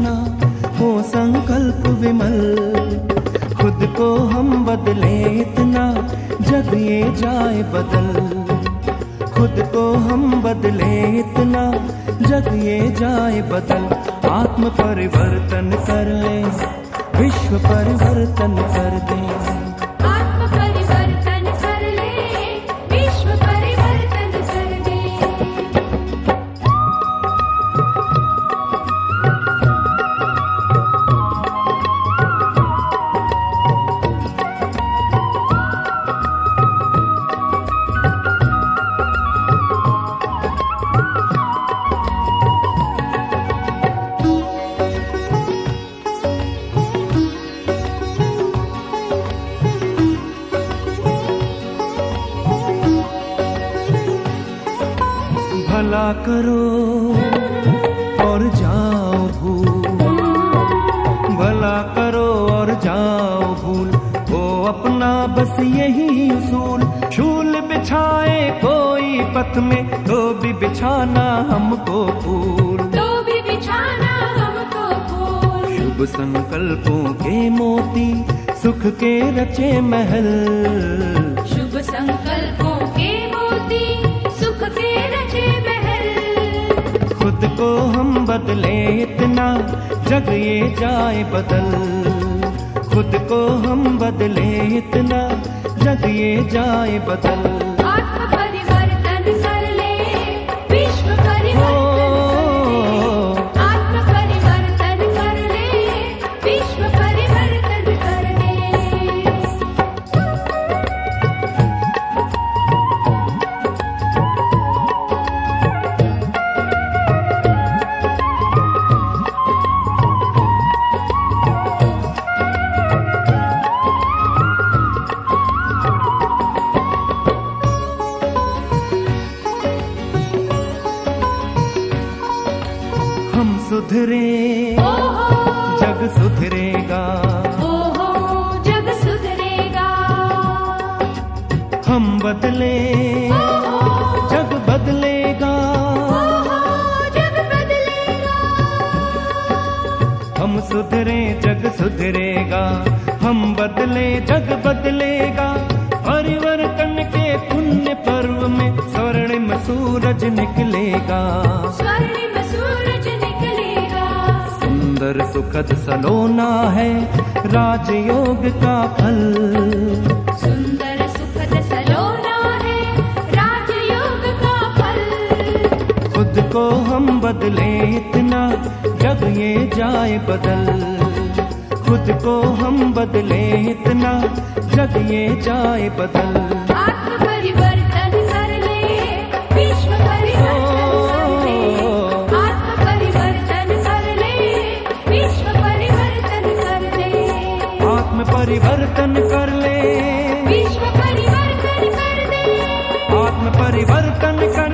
इतना हो संकल्प विमल, खुद को हम बदले इतना जग ये जाए बदल, खुद को हम बदले इतना जग ये जाए बदल। आत्म परिवर्तन कर ले, विश्व परिवर्तन कर दे। आत्म परिवर्तन कर ले, विश्व परिवर्तन कर दे। भला करो और जाओ भूल, भला करो और जाओ भूल, वो अपना बस यही उसूल। शूल बिछाए कोई पथ में तो भी बिछाना हमको फूल, तो भी बिछाना हमको फूल। शुभ संकल्पों के मोती सुख के रचे महल, शुभ संकल्पों के मोती सुख के रचे महल। खुद को हम बदले इतना जग ये जाए बदल, खुद को हम बदले इतना जग ये जाए बदल। आत्म परिवर्तन कर ले, विश्व परिवर्तन कर ले। आत्म परिवर्तन कर ले, विश्व परिवर्तन कर ले। हम सुधरे जग सुधरेगा, ओहो जग सुधरेगा। हम बदले जग बदलेगा, जग बदलेगा। हम सुधरे जग सुधरेगा, हम बदले जग बदलेगा। परिवर्तन के पुण्य पर्व में स्वर्णिम सूरज निकलेगा, स्वर्णिम सूरज निकलेगा। सुंदर सुखद सलोना है राजयोग का फल, सुंदर सुखद सलोना है राजयोग का फल। खुद को हम बदले इतना जग ये जाए बदल, खुद को हम बदले इतना जग ये जाए बदल। आत्म परिवर्तन कर ले, विश्व परिवर्तन कर ले। आत्म परिवर्तन कर ले, विश्व परिवर्तन कर ले। आत्म परिवर्तन कर ले, विश्व परिवर्तन कर दे। आत्म परिवर्तन कर